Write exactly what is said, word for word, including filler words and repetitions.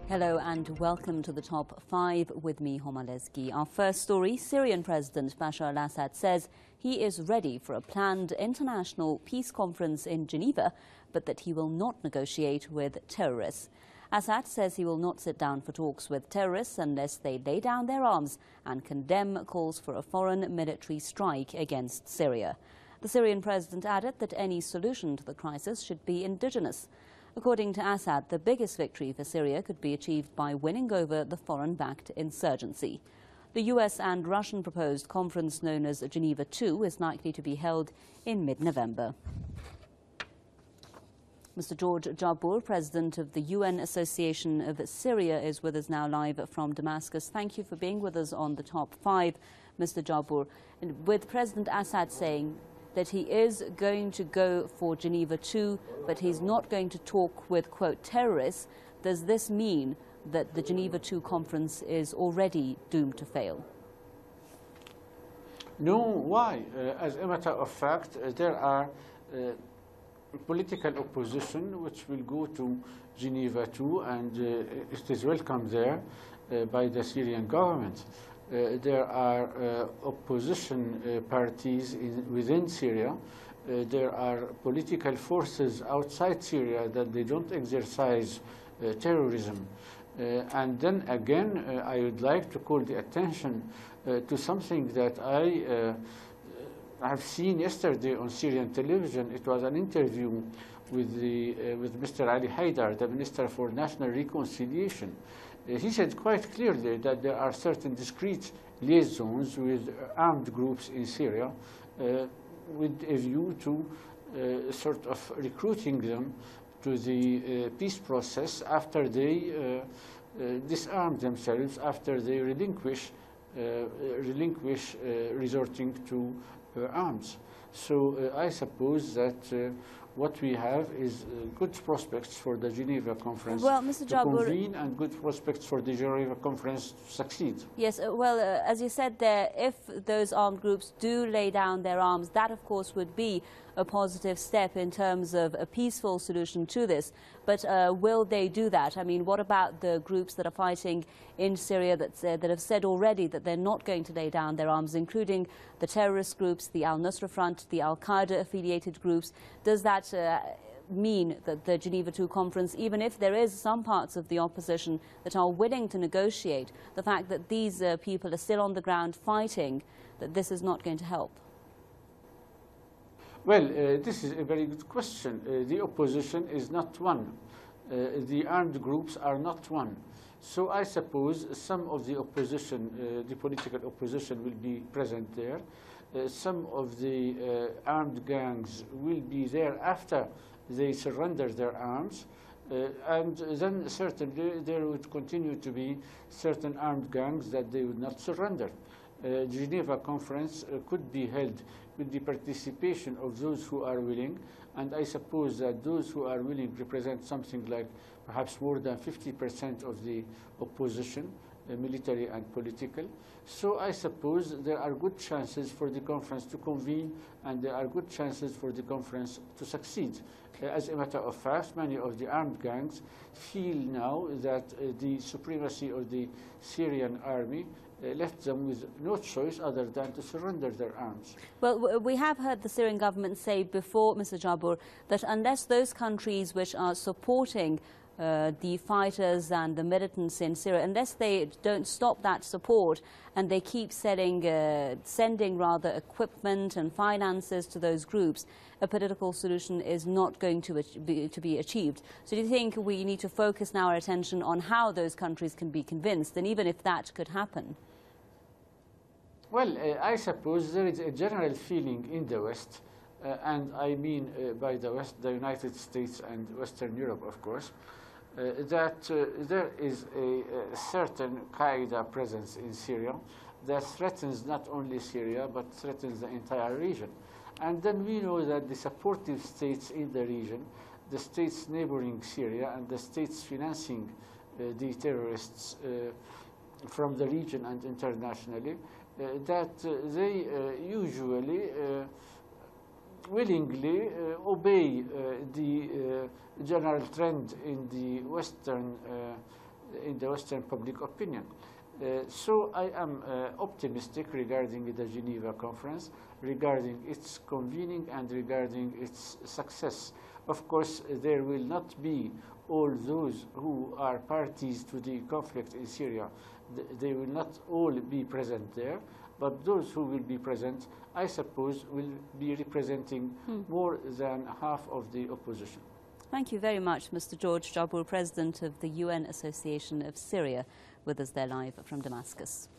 Hello and welcome to the Top Five with me, Homa Lezgi. Our first story, Syrian President Bashar al-Assad says he is ready for a planned international peace conference in Geneva, but that he will not negotiate with terrorists. Assad says he will not sit down for talks with terrorists unless they lay down their arms and condemn calls for a foreign military strike against Syria. The Syrian president added that any solution to the crisis should be indigenous. According to Assad, the biggest victory for Syria could be achieved by winning over the foreign-backed insurgency. The U S and Russian proposed conference known as Geneva two is likely to be held in mid-November. Mister George Jabour, president of the U N Association of Syria, is with us now live from Damascus. Thank you for being with us on the Top Five, Mister Jabour. And with President Assad saying that he is going to go for Geneva two, but he's not going to talk with, quote, terrorists, does this mean that the Geneva two conference is already doomed to fail? No, why? Uh, as a matter of fact, uh, there are uh, political opposition which will go to Geneva two, and uh, it is welcome there uh, by the Syrian government. Uh, there are uh, opposition uh, parties in, within Syria. Uh, there are political forces outside Syria that they don't exercise uh, terrorism. Uh, and then again, uh, I would like to call the attention uh, to something that I uh, have seen yesterday on Syrian television. It was an interview with, the, uh, with Mister Ali Haidar, the Minister for National Reconciliation. Uh, he said quite clearly that there are certain discrete liaisons with armed groups in Syria uh, with a view to uh, sort of recruiting them to the uh, peace process after they uh, uh, disarm themselves, after they relinquish, uh, relinquish uh, resorting to uh, arms. So uh, I suppose that uh, what we have is uh, good prospects for the Geneva conference well, Mister to Jabour, convene, and good prospects for the Geneva conference to succeed. Yes, uh, well, uh, as you said there, if those armed groups do lay down their arms, that of course would be a positive step in terms of a peaceful solution to this. But uh, will they do that? I mean, what about the groups that are fighting in Syria that, uh, that have said already that they're not going to lay down their arms, including the terrorist groups, the Al-Nusra Front, the Al-Qaeda-affiliated groups? Does that uh, mean that the Geneva two conference, even if there is some parts of the opposition that are willing to negotiate, the fact that these uh, people are still on the ground fighting, that this is not going to help? Well, uh, this is a very good question. Uh, the opposition is not one. Uh, the armed groups are not one. So I suppose some of the opposition, uh, the political opposition, will be present there. Uh, some of the uh, armed gangs will be there after they surrender their arms. Uh, and then certainly there would continue to be certain armed gangs that they would not surrender. Uh, Geneva conference uh, could be held with the participation of those who are willing, and I suppose that those who are willing represent something like perhaps more than fifty percent of the opposition, uh, military and political. So I suppose there are good chances for the conference to convene, and there are good chances for the conference to succeed. Uh, as a matter of fact, many of the armed gangs feel now that uh, the supremacy of the Syrian army Uh, left them with no choice other than to surrender their arms. Well, we have heard the Syrian government say before, Mister Jabour, that unless those countries which are supporting uh, the fighters and the militants in Syria, unless they don't stop that support and they keep selling, uh, sending rather equipment and finances to those groups, a political solution is not going to be, to be achieved. So do you think we need to focus now our attention on how those countries can be convinced, and even if that could happen? Well, uh, I suppose there is a general feeling in the West, uh, and I mean uh, by the West, the United States and Western Europe, of course, uh, that uh, there is a, a certain Qaeda presence in Syria that threatens not only Syria, but threatens the entire region. And then we know that the supportive states in the region, the states neighboring Syria and the states financing uh, the terrorists uh, from the region and internationally, uh, that uh, they uh, usually uh, willingly uh, obey uh, the uh, general trend in the Western uh, in the Western public opinion. Uh, so I am uh, optimistic regarding the Geneva Conference, regarding its convening and regarding its success. Of course, there will not be all those who are parties to the conflict in Syria. Th they will not all be present there, but those who will be present, I suppose, will be representing hmm. more than half of the opposition. Thank you very much, Mister George Jabour, President of the U N Association of Syria, with us there live from Damascus.